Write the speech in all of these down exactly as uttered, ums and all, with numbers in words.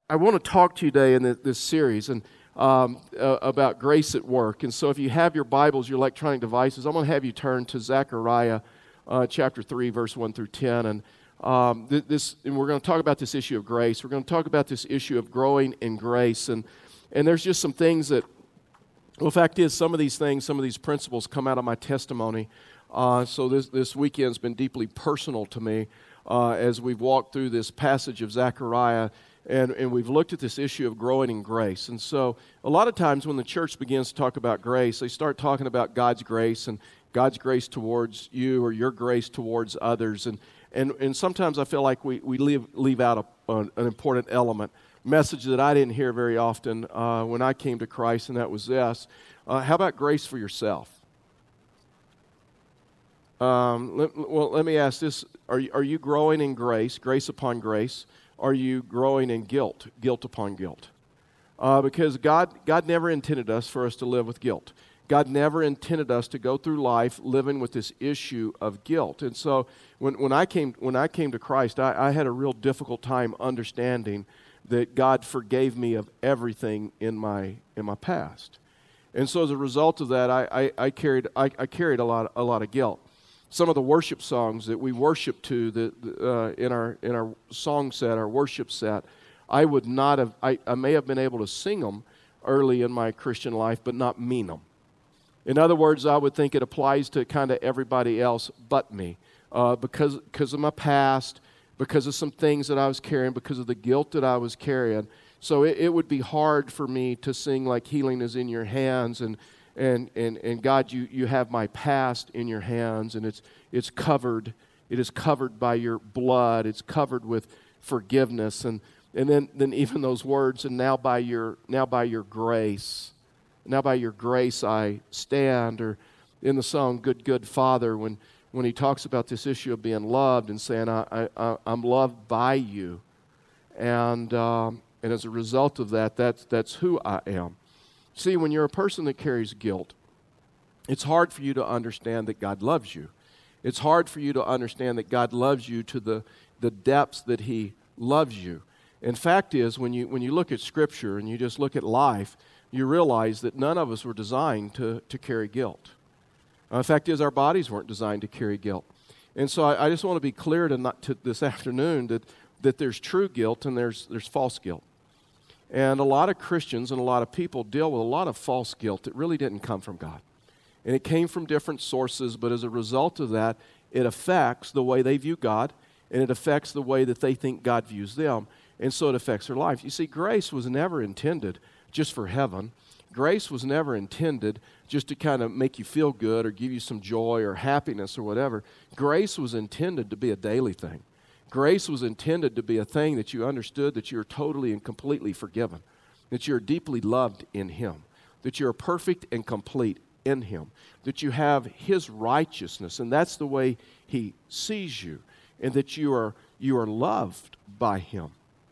I want to talk to you today in this, this series and um, uh, about grace at work. And so if you have your Bibles, your electronic devices, I'm going to have you turn to Zechariah uh, chapter three, verse one through ten. And, um, th- this, and we're going to talk about this issue of grace. We're going to talk about this issue of growing in grace. And, and there's just some things that, well, the fact is, some of these things, some of these principles come out of my testimony. Uh, so this, this weekend's been deeply personal to me uh, as we've walked through this passage of Zechariah. And, and we've looked at this issue of growing in grace. And so a lot of times when the church begins to talk about grace, they start talking about God's grace and God's grace towards you or your grace towards others. And and, and sometimes I feel like we, we leave, leave out a, an, an important element, message that I didn't hear very often uh, when I came to Christ, and that was this. Uh, how about grace for yourself? Um, let, well, let me ask this. Are you, are you growing in grace, grace upon grace? Are you growing in guilt, guilt upon guilt? Uh, because God, God never intended us for us to live with guilt. God never intended us to go through life living with this issue of guilt. And so when, when I came when I came to Christ, I, I had a real difficult time understanding that God forgave me of everything in my in my past. And so as a result of that, I, I, I carried I, I carried a lot a lot of guilt. Some of the worship songs that we worship to the, uh, in our in our song set, our worship set, I would not have, I, I may have been able to sing them early in my Christian life, but not mean them. In other words, I would think it applies to kind of everybody else but me, uh, because, because of my past, because of some things that I was carrying, because of the guilt that I was carrying. So it, it would be hard for me to sing like healing is in your hands and And and and God, you, you have my past in your hands, and it's it's covered. It is covered by your blood. It's covered with forgiveness, and and then, then even those words. And now by your now by your grace, now by your grace I stand. Or in the song "Good Good Father," when when he talks about this issue of being loved and saying I, I I'm loved by you, and um, and as a result of that, that's that's who I am. See, when you're a person that carries guilt, it's hard for you to understand that God loves you. It's hard for you to understand that God loves you to the, the depths that He loves you. And fact is, when you when you look at Scripture and you just look at life, you realize that none of us were designed to, to carry guilt. Uh, the fact is, our bodies weren't designed to carry guilt. And so I, I just want to be clear to not, to this afternoon that, that there's true guilt and there's there's false guilt. And a lot of Christians and a lot of people deal with a lot of false guilt that really didn't come from God. And it came from different sources, but as a result of that, it affects the way they view God, and it affects the way that they think God views them, and so it affects their life. You see, grace was never intended just for heaven. Grace was never intended just to kind of make you feel good or give you some joy or happiness or whatever. Grace was intended to be a daily thing. Grace was intended to be a thing that you understood that you're totally and completely forgiven, that you're deeply loved in Him, that you're perfect and complete in Him, that you have His righteousness, and that's the way He sees you, and that you are you are loved by Him.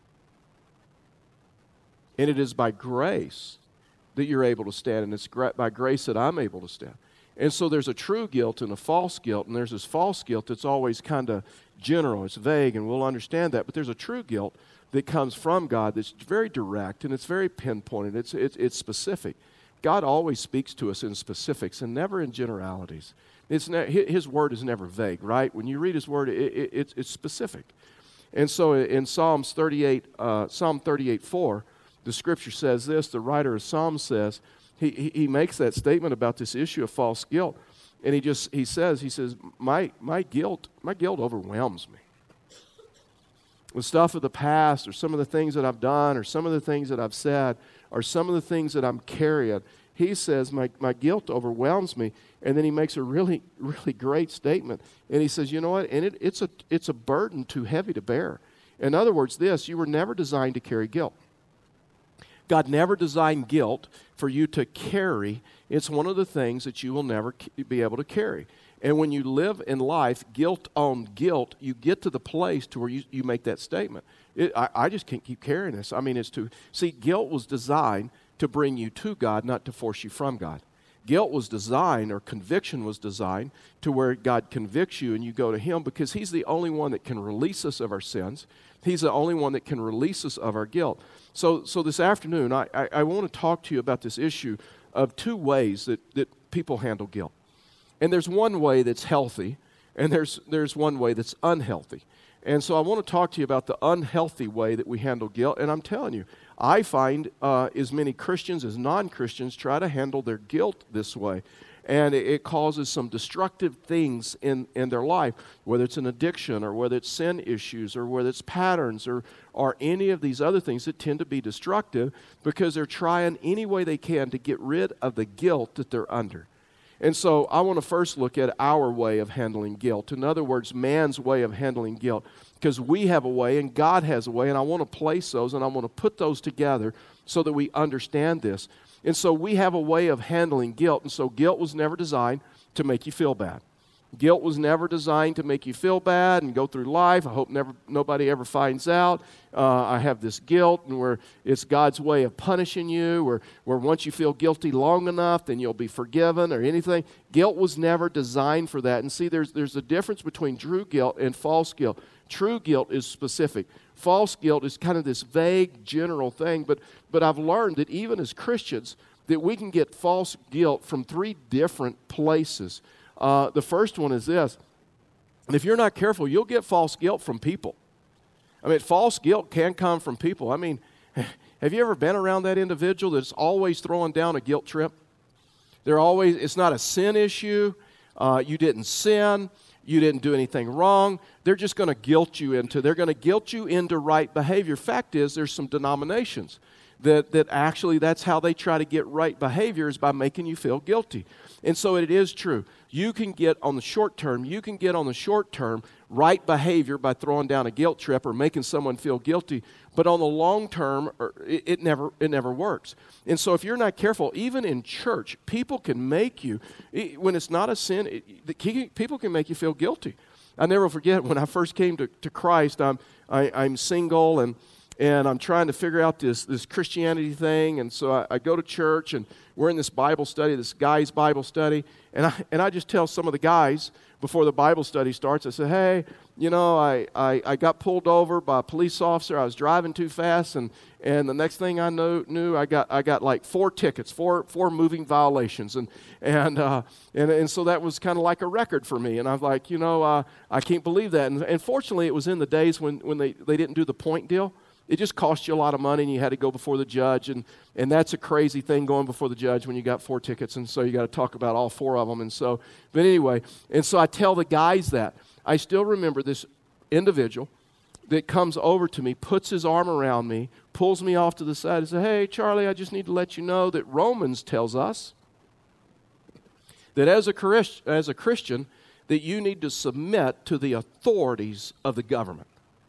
And it is by grace that you're able to stand, and it's gra- by grace that I'm able to stand. And so there's a true guilt and a false guilt, and there's this false guilt that's always kind of general, it's vague, and we'll understand that. But there's a true guilt that comes from God that's very direct, and it's very pinpointed, it's, it's, it's specific. God always speaks to us in specifics and never in generalities. It's ne- His word is never vague, right? When you read His word, it, it, it's, it's specific. And so in Psalms thirty-eight, uh, Psalm thirty-eight four, the Scripture says this, the writer of Psalms says, He, he he makes that statement about this issue of false guilt, and he just he says he says my my guilt my guilt overwhelms me. The stuff of the past, or some of the things that I've done, or some of the things that I've said, or some of the things that I'm carrying. He says my my guilt overwhelms me, and then he makes a really really great statement, and he says, you know what? And it, it's a it's a burden too heavy to bear. In other words, this: you were never designed to carry guilt. God never designed guilt for you to carry. It's one of the things that you will never be able to carry. And when you live in life, guilt on guilt, you get to the place to where you, you make that statement. It, I, I just can't keep carrying this. I mean, it's to, see, guilt was designed to bring you to God, not to force you from God. Guilt was designed, or conviction was designed, to where God convicts you and you go to Him because He's the only one that can release us of our sins. He's the only one that can release us of our guilt. So so this afternoon, I, I, I want to talk to you about this issue of two ways that, that people handle guilt. And there's one way that's healthy, and there's there's one way that's unhealthy. And so I want to talk to you about the unhealthy way that we handle guilt. And I'm telling you, I find uh, as many Christians as non-Christians try to handle their guilt this way. And it, it causes some destructive things in, in their life, whether it's an addiction or whether it's sin issues or whether it's patterns or, or any of these other things that tend to be destructive because they're trying any way they can to get rid of the guilt that they're under. And so I want to first look at our way of handling guilt. In other words, man's way of handling guilt. Because we have a way and God has a way, and I want to place those and I want to put those together so that we understand this. And so we have a way of handling guilt. And so guilt was never designed to make you feel bad. Guilt was never designed to make you feel bad and go through life. I hope never nobody ever finds out. Uh, I have this guilt, and where it's God's way of punishing you, or where once you feel guilty long enough, then you'll be forgiven or anything. Guilt was never designed for that. And see, there's there's a difference between true guilt and false guilt. True guilt is specific. False guilt is kind of this vague, general thing. But but I've learned that even as Christians, that we can get false guilt from three different places. Uh, the first one is this. And if you're not careful, you'll get false guilt from people. I mean, false guilt can come from people. I mean, have you ever been around that individual that's always throwing down a guilt trip? They're always, it's not a sin issue. Uh, you didn't sin. You didn't do anything wrong. They're just going to guilt you into, they're going to guilt you into right behavior. Fact is, there's some denominations that, that actually that's how they try to get right behavior, is by making you feel guilty. And so it is true. You can get on the short term, you can get on the short term right behavior by throwing down a guilt trip or making someone feel guilty. But on the long term, it, it never it never works. And so if you're not careful, even in church, people can make you, when it's not a sin, it, people can make you feel guilty. I never forget when I first came to, to Christ, I'm, I, I'm single and And I'm trying to figure out this, this Christianity thing. And so I, I go to church, and we're in this Bible study, this guy's Bible study. And I and I just tell some of the guys before the Bible study starts, I said, hey, you know, I, I, I got pulled over by a police officer. I was driving too fast. And, and the next thing I know, knew, I got I got like four tickets, four four moving violations. And and uh, and, and so that was kind of like a record for me. And I was like, you know, uh, I can't believe that. And, and fortunately, it was in the days when, when they, they didn't do the point deal. It just cost you a lot of money, and you had to go before the judge, and, and that's a crazy thing, going before the judge when you got four tickets, and so you got to talk about all four of them. And so, but anyway, and so I tell the guys that. I still remember this individual that comes over to me, puts his arm around me, pulls me off to the side and says, hey, Charlie, I just need to let you know that Romans tells us that as a Christ, as a Christian, that you need to submit to the authorities of the government.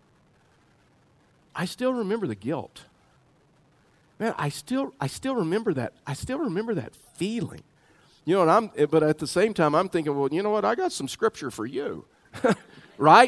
I still remember the guilt. Man, I still I still remember that. I still remember that feeling. You know, and I'm but at the same time I'm thinking, well, you know what? I got some scripture for you. Right?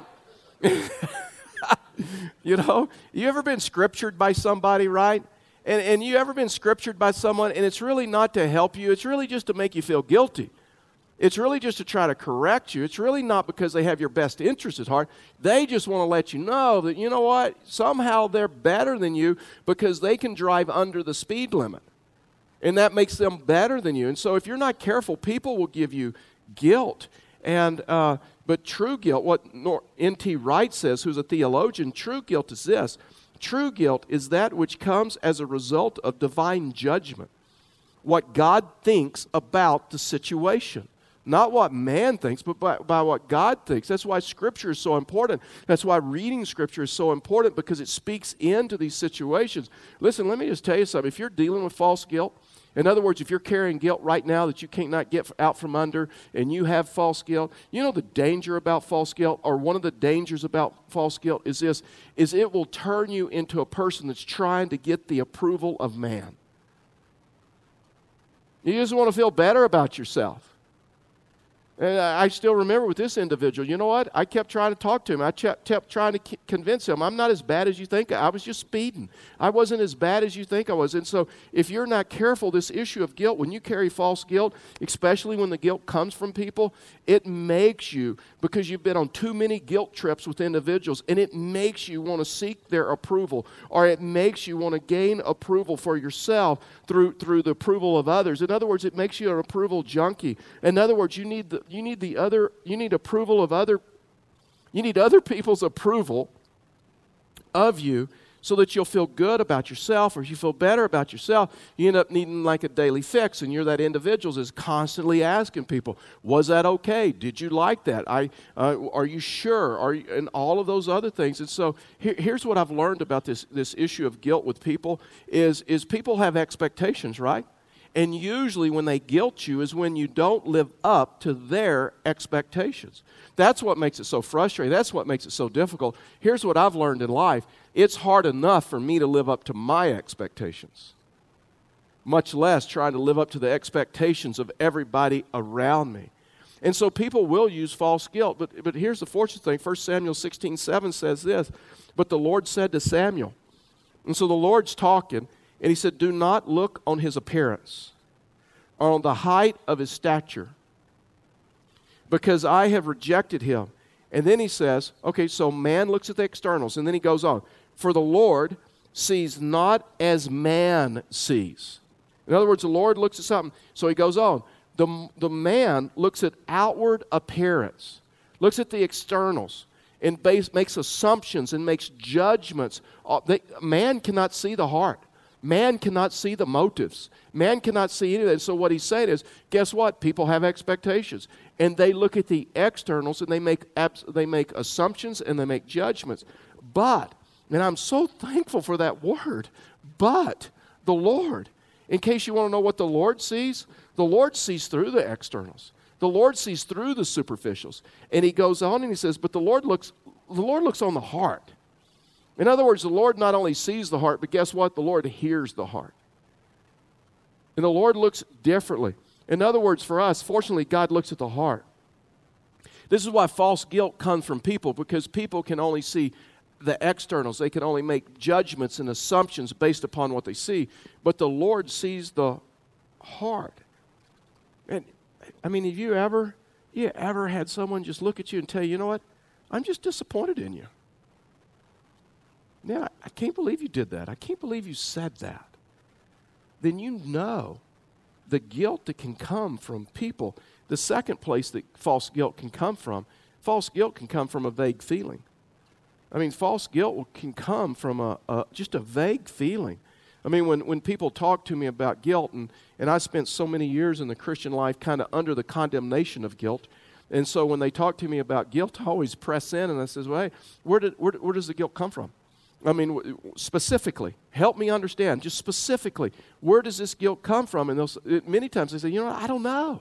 You know, you ever been scriptured by somebody, right? And and you ever been scriptured by someone, and it's really not to help you, it's really just to make you feel guilty. It's really just to try to correct you. It's really not because they have your best interest at heart. They just want to let you know that, you know what, somehow they're better than you because they can drive under the speed limit. And that makes them better than you. And so if you're not careful, people will give you guilt. And uh, but true guilt, what N T Wright says, who's a theologian, true guilt is this. True guilt is that which comes as a result of divine judgment. What God thinks about the situation. Not what man thinks, but by, by what God thinks. That's why Scripture is so important. That's why reading Scripture is so important, because it speaks into these situations. Listen, let me just tell you something. If you're dealing with false guilt, in other words, if you're carrying guilt right now that you cannot get out from under, and you have false guilt, you know the danger about false guilt, or one of the dangers about false guilt is this, is it will turn you into a person that's trying to get the approval of man. You just want to feel better about yourself. And I still remember with this individual, you know what? I kept trying to talk to him. I kept trying to convince him, I'm not as bad as you think. I was just speeding. I wasn't as bad as you think I was. And so if you're not careful, this issue of guilt, when you carry false guilt, especially when the guilt comes from people, it makes you, because you've been on too many guilt trips with individuals, and it makes you want to seek their approval, or it makes you want to gain approval for yourself through, through the approval of others. In other words, it makes you an approval junkie. In other words, you need the You need the other, you need approval of other, you need other people's approval of you so that you'll feel good about yourself, or you feel better about yourself. You end up needing like a daily fix, and you're that individual that's constantly asking people, was that okay? Did you like that? I, uh, are you sure? Are you, and all of those other things. And so here, here's what I've learned about this, this issue of guilt with people is, is people have expectations, right? And usually when they guilt you is when you don't live up to their expectations. That's what makes it so frustrating. That's what makes it so difficult. Here's what I've learned in life. It's hard enough for me to live up to my expectations, much less trying to live up to the expectations of everybody around me. And so people will use false guilt. But, but here's the fortunate thing. First Samuel sixteen seven says this, but the Lord said to Samuel, and so the Lord's talking, and he said, do not look on his appearance, or on the height of his stature, because I have rejected him. And then he says, okay, so man looks at the externals, and then he goes on, for the Lord sees not as man sees. In other words, the Lord looks at something. So he goes on, the, the man looks at outward appearance, looks at the externals, and base, makes assumptions and makes judgments. Uh, they, man cannot see the heart. Man cannot see the motives. Man cannot see anything. So what he's saying is, guess what? People have expectations. And they look at the externals and they make abs- they make assumptions and they make judgments. But, and I'm so thankful for that word, but the Lord, in case you want to know what the Lord sees, the Lord sees through the externals. The Lord sees through the superficials. And he goes on and he says, but the Lord looks, the Lord looks on the heart. In other words, the Lord not only sees the heart, but guess what? The Lord hears the heart. And the Lord looks differently. In other words, for us, fortunately, God looks at the heart. This is why false guilt comes from people, because people can only see the externals. They can only make judgments and assumptions based upon what they see. But the Lord sees the heart. And I mean, have you ever, you ever had someone just look at you and tell you, you know what? I'm just disappointed in you. Man, I can't believe you did that. I can't believe you said that. Then you know the guilt that can come from people. The second place that false guilt can come from, false guilt can come from a vague feeling. I mean, false guilt can come from a, a just a vague feeling. I mean, when, when people talk to me about guilt, and, and I spent so many years in the Christian life kind of under the condemnation of guilt, and so when they talk to me about guilt, I always press in and I says, well, hey, where, did, where, where does the guilt come from? I mean, specifically, help me understand, just specifically, where does this guilt come from? And they'll, many times they say, you know, I don't know.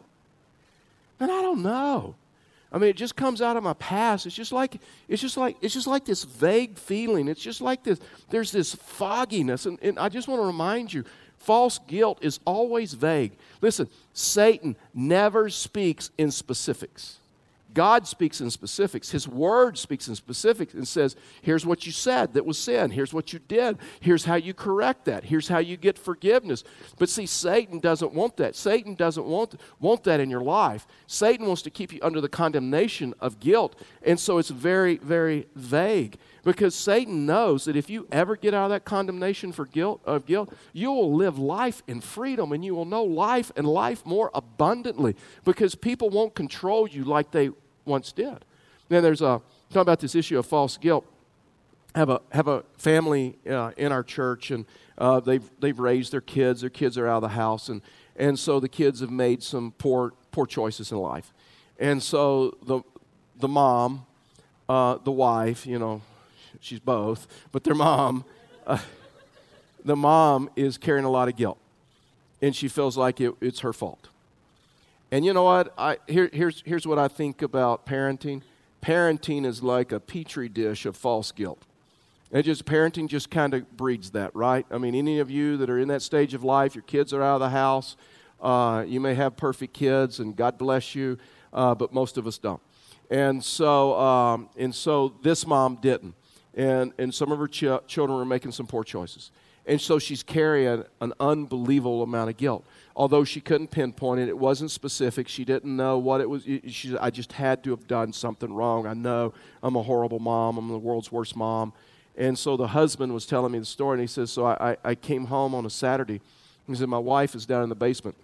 And I don't know. I mean, it just comes out of my past. It's just like, it's just like, it's just like this vague feeling. It's just like this, there's this fogginess. And, and I just want to remind you, false guilt is always vague. Listen, Satan never speaks in specifics. God speaks in specifics. His word speaks in specifics and says, here's what you said that was sin. Here's what you did. Here's how you correct that. Here's how you get forgiveness. But see, Satan doesn't want that. Satan doesn't want, want that in your life. Satan wants to keep you under the condemnation of guilt. And so it's very, very vague, because Satan knows that if you ever get out of that condemnation for guilt, of guilt, you will live life in freedom, and you will know life and life more abundantly, because people won't control you like they once did. Then there's a, talking about this issue of false guilt. Have a have a family uh, in our church, and uh, they've they've raised their kids. Their kids are out of the house, and and so the kids have made some poor poor choices in life. And so the the mom, uh, the wife, you know, she's both, but their mom, uh, the mom is carrying a lot of guilt, and she feels like it, it's her fault. And you know what? I here, here's here's what I think about parenting. Parenting is like a petri dish of false guilt. It just parenting just kind of breeds that, right? I mean, any of you that are in that stage of life, your kids are out of the house. Uh, you may have perfect kids, and God bless you. uh, but most of us don't. And so, um, and so this mom didn't. And, and some of her ch- children were making some poor choices. And so she's carrying an unbelievable amount of guilt. Although she couldn't pinpoint it, it wasn't specific. She didn't know what it was. She, I just had to have done something wrong. I know I'm a horrible mom. I'm the world's worst mom. And so the husband was telling me the story, and he says, so I, I, I came home on a Saturday. He said, my wife is down in the basement.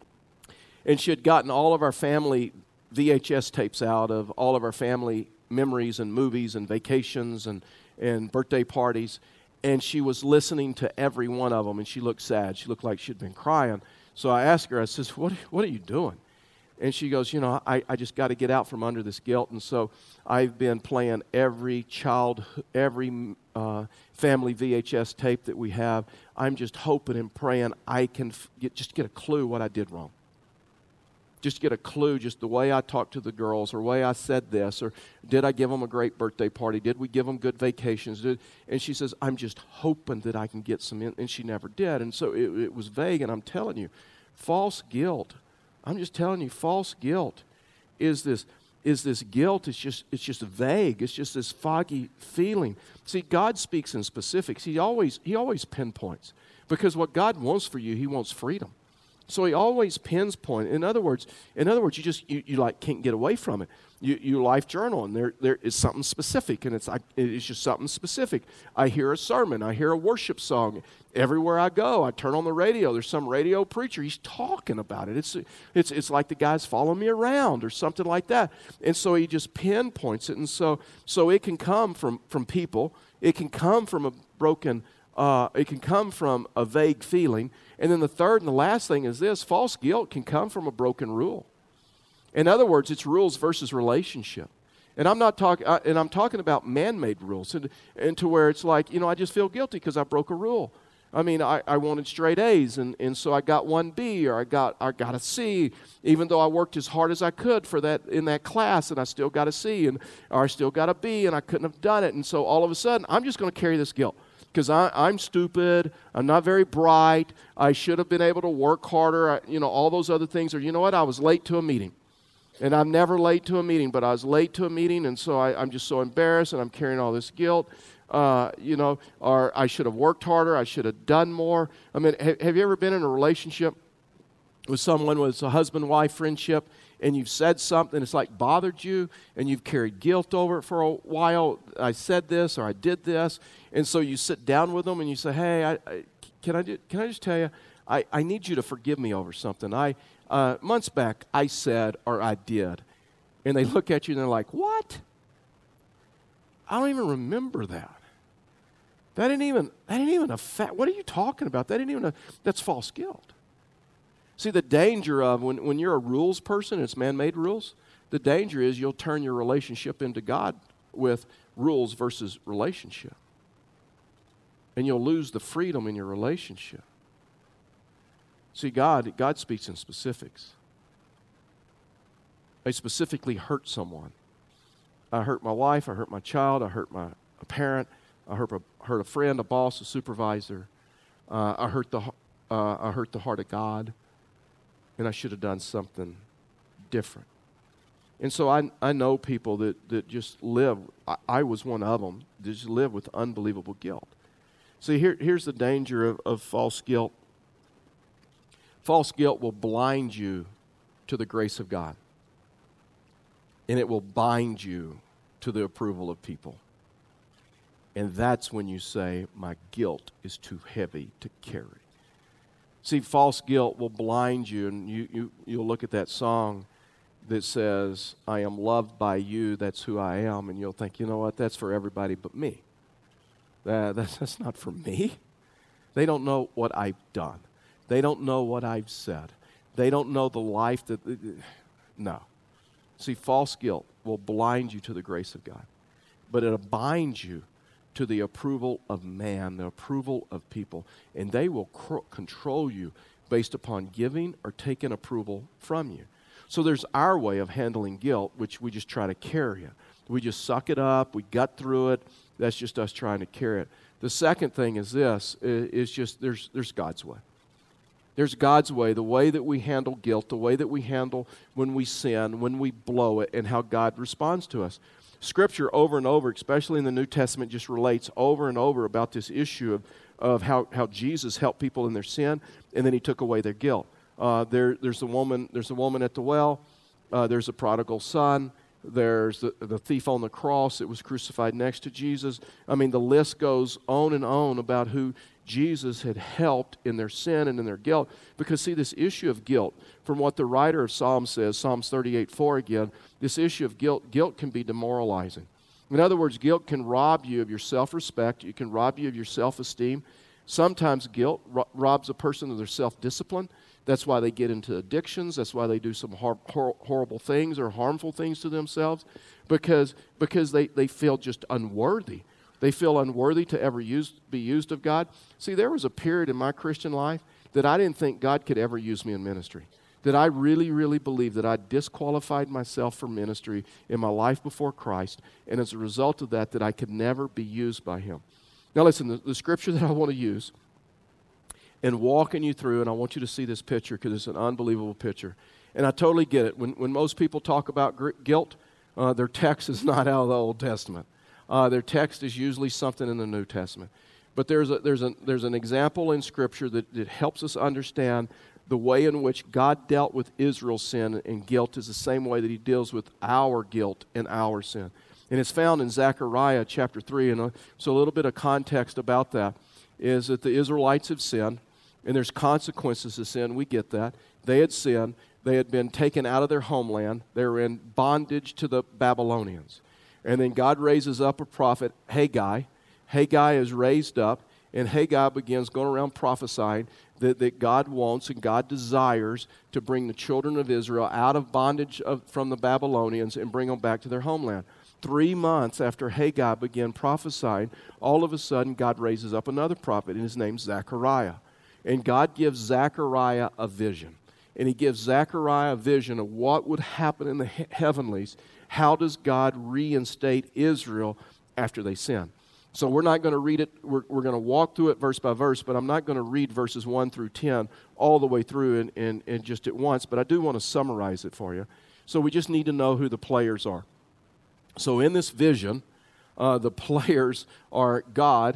And she had gotten all of our family V H S tapes out of all of our family memories and movies and vacations and, and birthday parties. And she was listening to every one of them, and she looked sad. She looked like she'd been crying. So I asked her, I says, what, what are you doing? And she goes, you know, I, I just got to get out from under this guilt. And so I've been playing every child, every uh, family V H S tape that we have. I'm just hoping and praying I can f- get, just get a clue what I did wrong. Just get a clue, just the way I talked to the girls, or the way I said this, or did I give them a great birthday party? Did we give them good vacations? Did, and she says, I'm just hoping that I can get some in, and she never did. And so it, it was vague, and I'm telling you, false guilt, I'm just telling you, false guilt is this, is this guilt, it's just, it's just vague, it's just this foggy feeling. See, God speaks in specifics. He always, he always pinpoints, because what God wants for you, he wants freedom. So he always pinpoint. In other words, in other words, you just you, you like can't get away from it. You you life journal, and there there is something specific, and it's like it's just something specific. I hear a sermon, I hear a worship song. Everywhere I go, I turn on the radio. There's some radio preacher. He's talking about it. It's it's it's like the guy's following me around or something like that. And so he just pinpoints it, and so so it can come from from people. It can come from a broken. Uh, it can come from a vague feeling. And then the third and the last thing is this: false guilt can come from a broken rule. In other words, it's rules versus relationship. And I'm not talking, uh, and I'm talking about man-made rules, and, and to where it's like, you know, I just feel guilty because I broke a rule. I mean, I, I wanted straight A's, and, and so I got one B, or I got I got a C, even though I worked as hard as I could for that in that class, and I still got a C, and or I still got a B, and I couldn't have done it. And so all of a sudden, I'm just going to carry this guilt. Because I'm stupid, I'm not very bright, I should have been able to work harder, I, you know, all those other things. Or you know what, I was late to a meeting. And I'm never late to a meeting, but I was late to a meeting, and so I, I'm just so embarrassed, and I'm carrying all this guilt. Uh, you know, or I should have worked harder, I should have done more. I mean, have, have you ever been in a relationship with someone, with a husband-wife friendship, and you've said something, it's like bothered you, and you've carried guilt over it for a while? I said this, or I did this. And so you sit down with them and you say, hey, I, I, can, I do, can I just tell you, I, I need you to forgive me over something. I uh, months back, I said or I did. And they look at you and they're like, what? I don't even remember that. That didn't even, that didn't even affect, what are you talking about? That didn't even, a, that's false guilt. See, the danger of when, when you're a rules person, it's man-made rules, the danger is you'll turn your relationship into God with rules versus relationship. And you'll lose the freedom in your relationship. See, God, God speaks in specifics. I specifically hurt someone. I hurt my wife, I hurt my child, I hurt my a parent, I hurt a, hurt a friend, a boss, a supervisor. Uh, I hurt the uh, I hurt the heart of God, and I should have done something different. And so I I know people that, that just live, I, I was one of them, that just live with unbelievable guilt. See, here, here's the danger of, of false guilt. False guilt will blind you to the grace of God. And it will bind you to the approval of people. And that's when you say, my guilt is too heavy to carry. See, false guilt will blind you, and you, you, you'll look at that song that says, I am loved by you, that's who I am, and you'll think, you know what, that's for everybody but me. Uh, that's, that's not for me. They don't know what I've done. They don't know what I've said. They don't know the life that... Uh, no. See, false guilt will blind you to the grace of God. But it'll bind you to the approval of man, the approval of people. And they will cr- control you based upon giving or taking approval from you. So there's our way of handling guilt, which we just try to carry it. We just suck it up. We gut through it. That's just us trying to carry it. The second thing is this, is just there's there's God's way. There's God's way, the way that we handle guilt, the way that we handle when we sin, when we blow it, and how God responds to us. Scripture over and over, especially in the New Testament, just relates over and over about this issue of, of how, how Jesus helped people in their sin, and then he took away their guilt. Uh, there, there's a woman, there's a woman at the well, uh, there's a prodigal son, there's the, the thief on the cross that was crucified next to Jesus. I mean, the list goes on and on about who Jesus had helped in their sin and in their guilt. Because, see, this issue of guilt, from what the writer of Psalms says, Psalms thirty-eight four again, this issue of guilt, guilt can be demoralizing. In other words, guilt can rob you of your self-respect. It can rob you of your self-esteem. Sometimes guilt ro- robs a person of their self-discipline. That's why they get into addictions. That's why they do some hor- hor- horrible things or harmful things to themselves, because, because they, they feel just unworthy. They feel unworthy to ever use, be used of God. See, there was a period in my Christian life that I didn't think God could ever use me in ministry, that I really, really believed that I disqualified myself for ministry in my life before Christ, and as a result of that, that I could never be used by Him. Now listen, the, the scripture that I want to use and walking you through, and I want you to see this picture because it's an unbelievable picture. And I totally get it. When, when most people talk about gr- guilt, uh, their text is not out of the Old Testament. Uh, their text is usually something in the New Testament. But there's a, there's, a, there's an example in Scripture that, that helps us understand the way in which God dealt with Israel's sin and guilt is the same way that He deals with our guilt and our sin. And it's found in Zechariah chapter three. And uh, so a little bit of context about that is that the Israelites have sinned, and there's consequences to sin. We get that. They had sinned. They had been taken out of their homeland. They were in bondage to the Babylonians. And then God raises up a prophet, Haggai. Haggai is raised up, and Haggai begins going around prophesying that, that God wants and God desires to bring the children of Israel out of bondage of, from the Babylonians and bring them back to their homeland. Three months after Haggai began prophesying, all of a sudden God raises up another prophet, and his name's Zechariah. And God gives Zechariah a vision. And He gives Zechariah a vision of what would happen in the he- heavenlies. How does God reinstate Israel after they sin? So we're not going to read it. We're, we're going to walk through it verse by verse, but I'm not going to read verses one through ten all the way through and, and, and just at once, but I do want to summarize it for you. So we just need to know who the players are. So in this vision, uh, the players are God.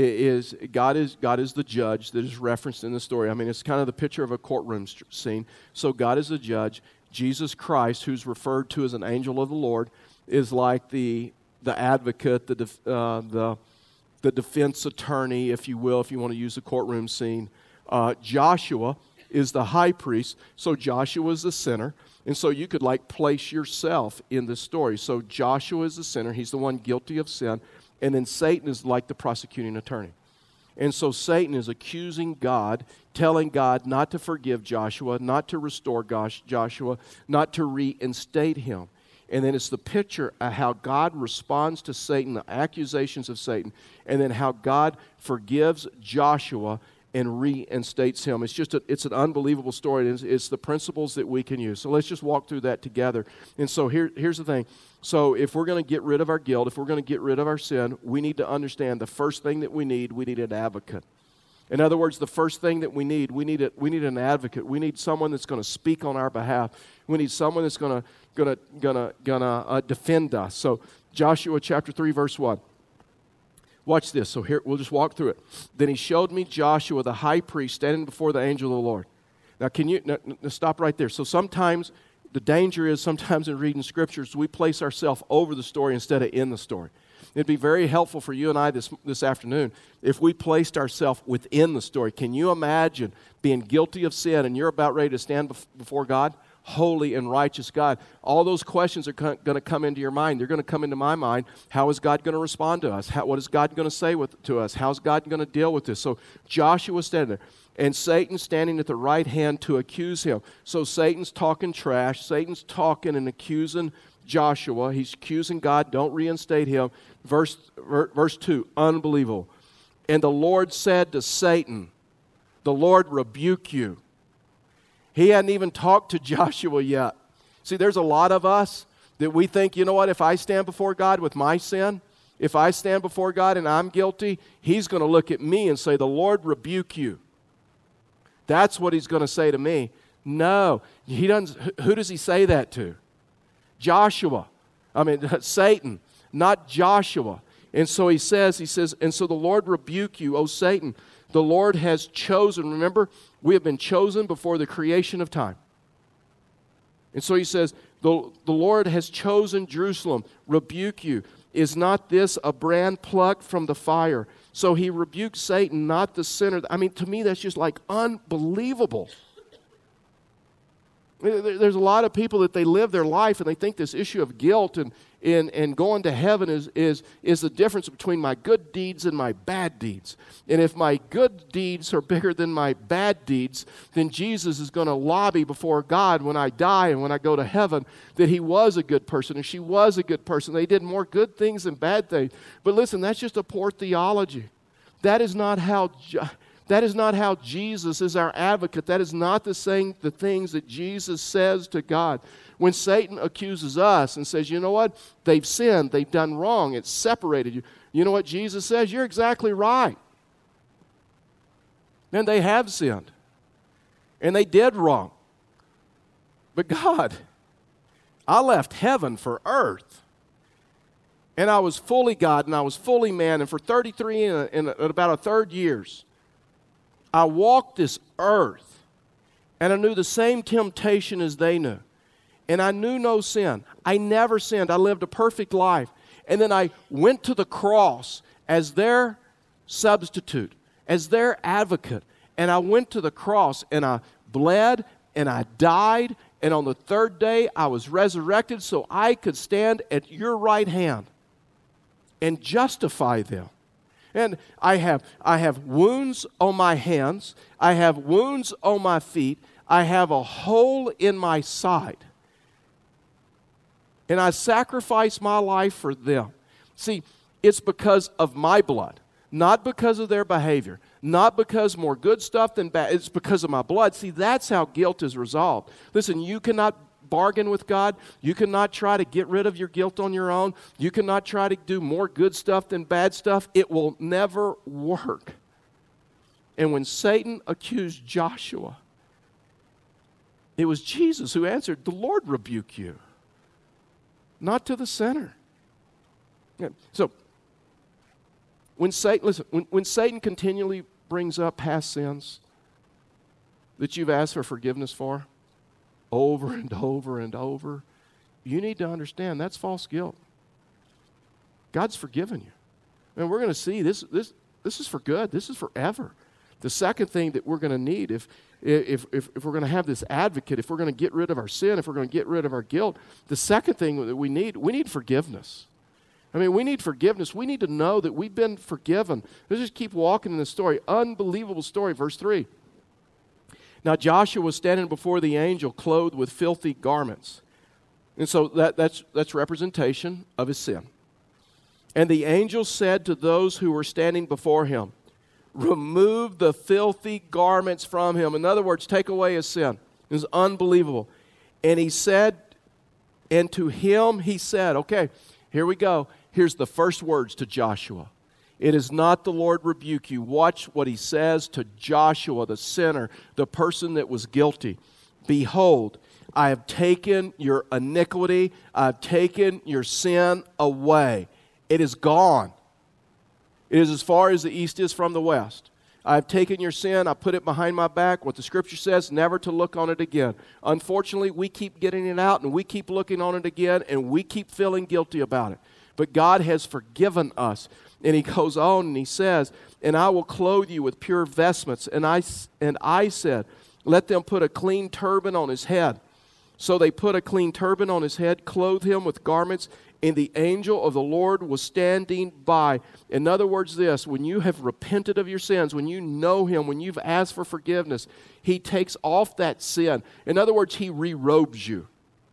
Is God is God is the judge that is referenced in the story. I mean, it's kind of the picture of a courtroom scene. So God is the judge. Jesus Christ, who's referred to as an angel of the Lord, is like the the advocate, the def, uh, the the defense attorney, if you will, if you want to use the courtroom scene. Uh, Joshua is the high priest. So Joshua is the sinner, and so you could like place yourself in this story. So Joshua is the sinner. He's the one guilty of sin. And then Satan is like the prosecuting attorney. And so Satan is accusing God, telling God not to forgive Joshua, not to restore Gosh, Joshua, not to reinstate him. And then it's the picture of how God responds to Satan, the accusations of Satan, and then how God forgives Joshua and reinstates him. It's just a, it's an unbelievable story. It's, it's the principles that we can use. So let's just walk through that together. And so here, here's the thing. So if we're going to get rid of our guilt, if we're going to get rid of our sin, we need to understand the first thing that we need, we need an advocate. In other words, the first thing that we need, we need a, we need an advocate. We need someone that's going to speak on our behalf. We need someone that's going to going to going to going to uh, defend us. So Joshua chapter three verse one. Watch this. So here we'll just walk through it. Then he showed me Joshua the high priest standing before the angel of the Lord. Now can you now, now stop right there. So sometimes the danger is sometimes in reading scriptures we place ourselves over the story instead of in the story. It'd be very helpful for you and I this this afternoon if we placed ourselves within the story. Can you imagine being guilty of sin and you're about ready to stand bef- before God? Holy and righteous God. All those questions are co- going to come into your mind. They're going to come into my mind. How is God going to respond to us? How, what is God going to say with, to us? How's God going to deal with this? So Joshua standing there, and Satan standing at the right hand to accuse him. So Satan's talking trash. Satan's talking and accusing Joshua. He's accusing God. Don't reinstate him. Verse, ver, verse two, unbelievable. And the Lord said to Satan, the Lord rebuke you. He hadn't even talked to Joshua yet. See, there's a lot of us that we think, you know what, if I stand before God with my sin, if I stand before God and I'm guilty, He's going to look at me and say, the Lord rebuke you. That's what he's going to say to me. No, he doesn't. Who does he say that to? Joshua. I mean, Satan, not Joshua. And so he says, he says, and so the Lord rebuke you, O Satan. The Lord has chosen. Remember, we have been chosen before the creation of time. And so he says, the, the Lord has chosen Jerusalem, rebuke you. Is not this a brand plucked from the fire? So he rebuked Satan, not the sinner. I mean, to me, that's just like unbelievable. There's a lot of people that they live their life and they think this issue of guilt and, and, and going to heaven is, is, is the difference between my good deeds and my bad deeds. And if my good deeds are bigger than my bad deeds, then Jesus is going to lobby before God when I die and when I go to heaven that he was a good person and she was a good person. They did more good things than bad things. But listen, that's just a poor theology. That is not how... That is not how Jesus is our advocate. That is not the saying the things that Jesus says to God. When Satan accuses us and says, you know what? They've sinned. They've done wrong. It's separated you. You know what Jesus says? You're exactly right. And they have sinned. And they did wrong. But God, I left heaven for earth. And I was fully God and I was fully man. And for thirty-three and, and about a third years, I walked this earth, and I knew the same temptation as they knew. And I knew no sin. I never sinned. I lived a perfect life. And then I went to the cross as their substitute, as their advocate. And I went to the cross, and I bled, and I died, and on the third day I was resurrected so I could stand at your right hand and justify them. And I have, I have wounds on my hands. I have wounds on my feet. I have a hole in my side. And I sacrifice my life for them. See, it's because of my blood, not because of their behavior, not because more good stuff than bad. It's because of my blood. See, that's how guilt is resolved. Listen, you cannot bargain with God. You cannot try to get rid of your guilt on your own. You cannot try to do more good stuff than bad stuff. It will never work. And when Satan accused Joshua, it was Jesus who answered, the Lord rebuke you, not to the sinner. Yeah. So, when Satan, listen, when, when Satan continually brings up past sins that you've asked for forgiveness for, over and over and over, you need to understand that's false guilt. God's forgiven you. And we're going to see this, this, this is for good. This is forever. The second thing that we're going to need, if, if, if, if we're going to have this advocate, if we're going to get rid of our sin, if we're going to get rid of our guilt, the second thing that we need, we need forgiveness. I mean, we need forgiveness. We need to know that we've been forgiven. Let's just keep walking in the story. Unbelievable story. Verse three. Now Joshua was standing before the angel clothed with filthy garments. And so that, that's, that's representation of his sin. And the angel said to those who were standing before him, remove the filthy garments from him. In other words, take away his sin. It was unbelievable. And he said, and to him he said, okay, here we go. Here's the first words to Joshua. It is not the Lord rebuke you. Watch what he says to Joshua, the sinner, the person that was guilty. Behold, I have taken your iniquity. I have taken your sin away. It is gone. It is as far as the east is from the west. I have taken your sin. I put it behind my back. What the Scripture says, never to look on it again. Unfortunately, we keep getting it out, and we keep looking on it again, and we keep feeling guilty about it. But God has forgiven us. And he goes on and he says, and I will clothe you with pure vestments. And I, and I said, let them put a clean turban on his head. So they put a clean turban on his head, clothed him with garments, and the angel of the Lord was standing by. In other words, this, when you have repented of your sins, when you know him, when you've asked for forgiveness, he takes off that sin. In other words, he re-robes you.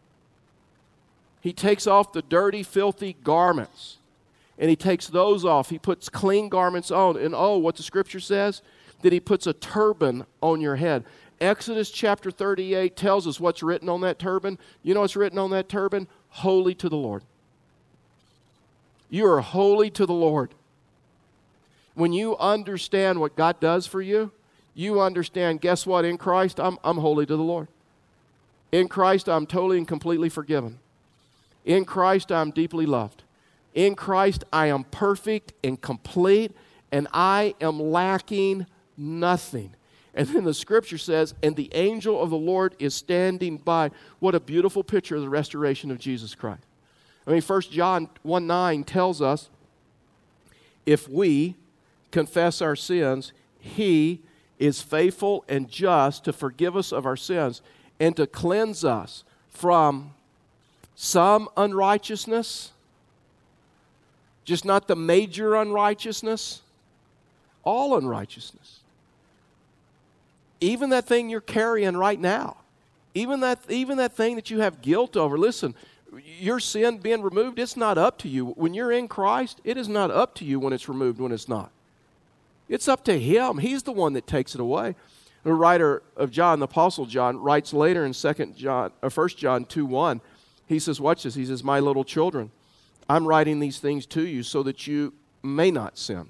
He takes off the dirty, filthy garments. And he takes those off. He puts clean garments on. And oh, what the Scripture says? That he puts a turban on your head. Exodus chapter thirty-eight tells us what's written on that turban. You know what's written on that turban? Holy to the Lord. You are holy to the Lord. When you understand what God does for you, you understand, guess what? In Christ, I'm, I'm holy to the Lord. In Christ, I'm totally and completely forgiven. In Christ, I'm deeply loved. In Christ, I am perfect and complete, and I am lacking nothing. And then the Scripture says, and the angel of the Lord is standing by. What a beautiful picture of the restoration of Jesus Christ. I mean, First John one nine tells us, if we confess our sins, He is faithful and just to forgive us of our sins and to cleanse us from some unrighteousness, just not the major unrighteousness, all unrighteousness. Even that thing you're carrying right now, even that, even that thing that you have guilt over. Listen, your sin being removed, it's not up to you. When you're in Christ, it is not up to you when it's removed, when it's not. It's up to Him. He's the one that takes it away. The writer of John, the Apostle John, writes later in Second John, or First John two one, he says, watch this, he says, my little children, I'm writing these things to you so that you may not sin.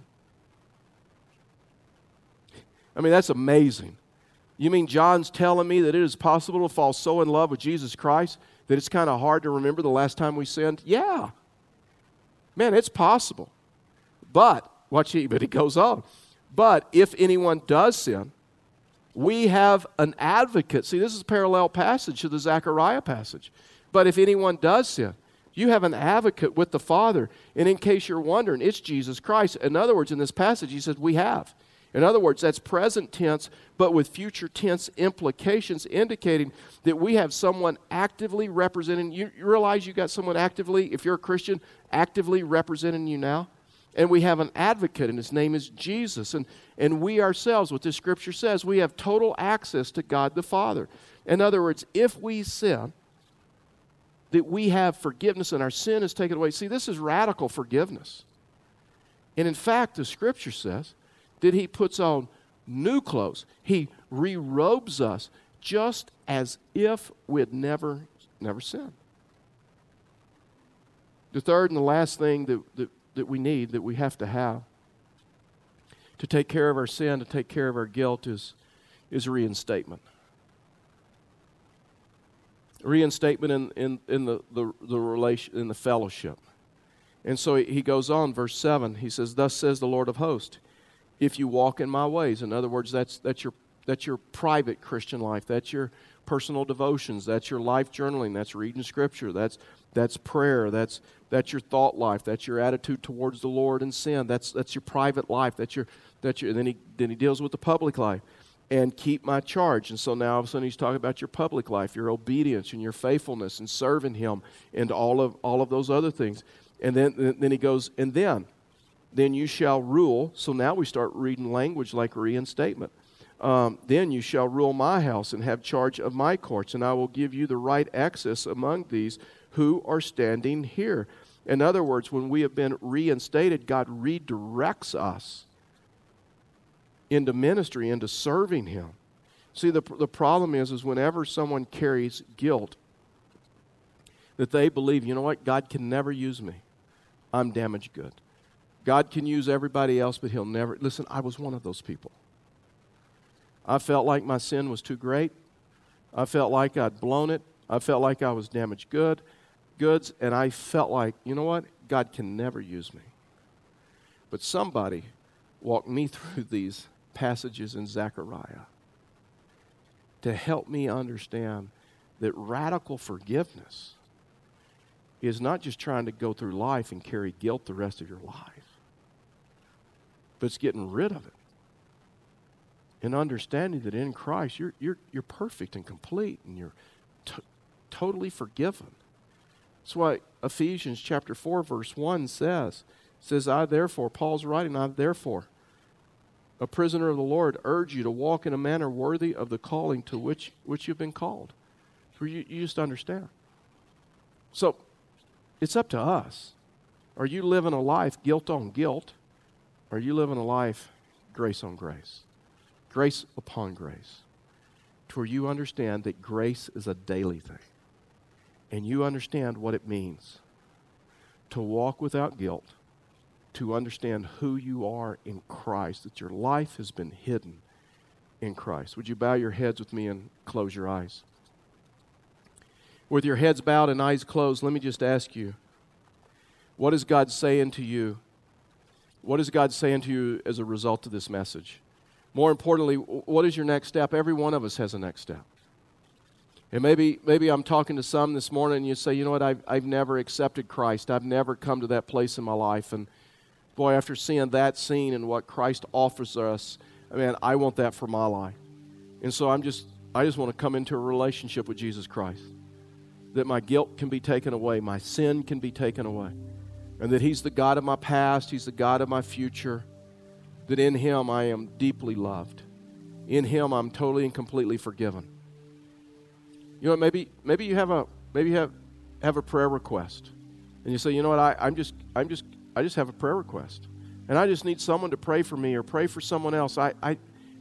I mean, that's amazing. You mean John's telling me that it is possible to fall so in love with Jesus Christ that it's kind of hard to remember the last time we sinned? Yeah. Man, it's possible. But, watch he, but it goes on. But if anyone does sin, we have an advocate. See, this is a parallel passage to the Zechariah passage. But if anyone does sin, you have an advocate with the Father. And in case you're wondering, it's Jesus Christ. In other words, in this passage, he says, we have. In other words, that's present tense, but with future tense implications, indicating that we have someone actively representing you. You realize you got someone actively, if you're a Christian, actively representing you now? And we have an advocate, and his name is Jesus. And, and we ourselves, what this scripture says, we have total access to God the Father. In other words, if we sin, that we have forgiveness and our sin is taken away. See, this is radical forgiveness. And in fact, the scripture says that He puts on new clothes. He re-robes us just as if we had never, never sinned. The third and the last thing that, that, that we need, that we have to have to take care of our sin, to take care of our guilt is, is reinstatement. Reinstatement in, in, in the, the, the relation, in the fellowship. And so he, he goes on, verse seven, he says, thus says the Lord of hosts, if you walk in my ways. In other words, that's, that's, your, that's your private Christian life. That's your personal devotions. That's your life journaling. That's reading Scripture. That's, that's prayer. That's, that's your thought life. That's your attitude towards the Lord and sin. That's, that's your private life. That's your, that's your, and then he, then he deals with the public life. And keep my charge. And so now all of a sudden he's talking about your public life, your obedience and your faithfulness and serving Him and all of all of those other things. And then, then he goes, and then, then you shall rule. So now we start reading language like reinstatement. Um, then you shall rule my house and have charge of my courts, and I will give you the right access among these who are standing here. In other words, when we have been reinstated, God redirects us into ministry, into serving Him. See, the, the problem is, is whenever someone carries guilt, that they believe, you know what, God can never use me. I'm damaged good. God can use everybody else, but He'll never. Listen, I was one of those people. I felt like my sin was too great. I felt like I'd blown it. I felt like I was damaged good, goods, and I felt like, you know what, God can never use me. But somebody walked me through these passages in Zechariah to help me understand that radical forgiveness is not just trying to go through life and carry guilt the rest of your life, but it's getting rid of it and understanding that in Christ you're, you're, you're perfect and complete and you're t- totally forgiven. That's why Ephesians chapter four verse one says, says, I therefore, Paul's writing, I therefore, a prisoner of the Lord, urge you to walk in a manner worthy of the calling to which, which you've been called. So you, you just understand. So, it's up to us. Are you living a life guilt on guilt? Or are you living a life grace on grace? Grace upon grace. To where you understand that grace is a daily thing. And you understand what it means to walk without guilt, to understand who you are in Christ, that your life has been hidden in Christ. Would you bow your heads with me and close your eyes? With your heads bowed and eyes closed, let me just ask you, what is God saying to you? What is God saying to you as a result of this message? More importantly, what is your next step? Every one of us has a next step. And maybe maybe I'm talking to some this morning and you say, you know what, I've, I've never accepted Christ. I've never come to that place in my life. And boy, after seeing that scene and what Christ offers us, I mean, I want that for my life. And so I'm just, I just want to come into a relationship with Jesus Christ. That my guilt can be taken away, my sin can be taken away. And that He's the God of my past, He's the God of my future. That in Him I am deeply loved. In Him I'm totally and completely forgiven. You know what, maybe maybe you have a maybe you have have a prayer request. And you say, you know what, I, I'm just I'm just I just have a prayer request. And I just need someone to pray for me or pray for someone else. I I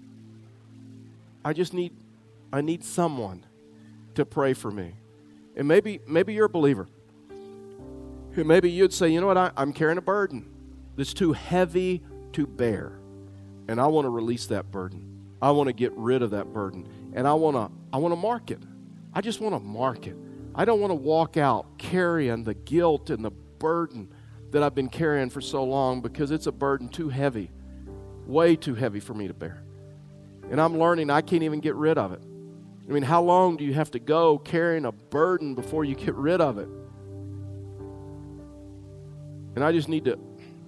I just need I need someone to pray for me. And maybe maybe you're a believer. And maybe you'd say, you know what, I, I'm carrying a burden that's too heavy to bear. And I want to release that burden. I want to get rid of that burden. And I want to I want to mark it. I just want to mark it. I don't want to walk out carrying the guilt and the burden that I've been carrying for so long, because it's a burden too heavy, way too heavy for me to bear. And I'm learning I can't even get rid of it. I mean, how long do you have to go carrying a burden before you get rid of it? And I just need to,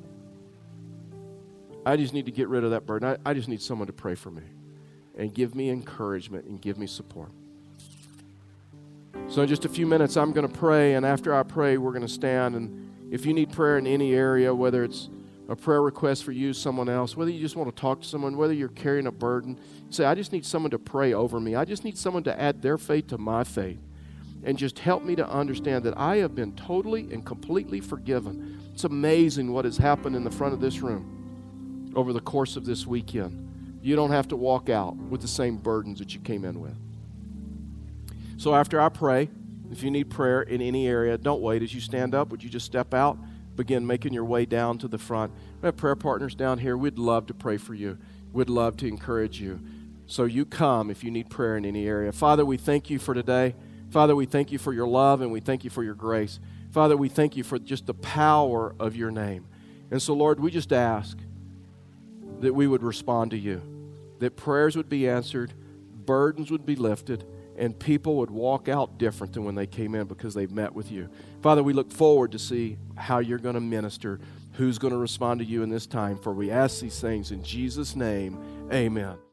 I just need to get rid of that burden. I, I just need someone to pray for me and give me encouragement and give me support. So in just a few minutes, I'm going to pray, and after I pray, we're going to stand. And if you need prayer in any area, whether it's a prayer request for you, someone else, whether you just want to talk to someone, whether you're carrying a burden, say, I just need someone to pray over me. I just need someone to add their faith to my faith and just help me to understand that I have been totally and completely forgiven. It's amazing what has happened in the front of this room over the course of this weekend. You don't have to walk out with the same burdens that you came in with. So after I pray, if you need prayer in any area, don't wait. As you stand up, would you just step out, begin making your way down to the front. We have prayer partners down here. We'd love to pray for you. We'd love to encourage you. So you come if you need prayer in any area. Father, we thank you for today. Father, we thank you for your love, and we thank you for your grace. Father, we thank you for just the power of your name. And so, Lord, we just ask that we would respond to you, that prayers would be answered, burdens would be lifted, and people would walk out different than when they came in because they've met with you. Father, we look forward to see how you're going to minister, who's going to respond to you in this time. For we ask these things in Jesus' name, amen.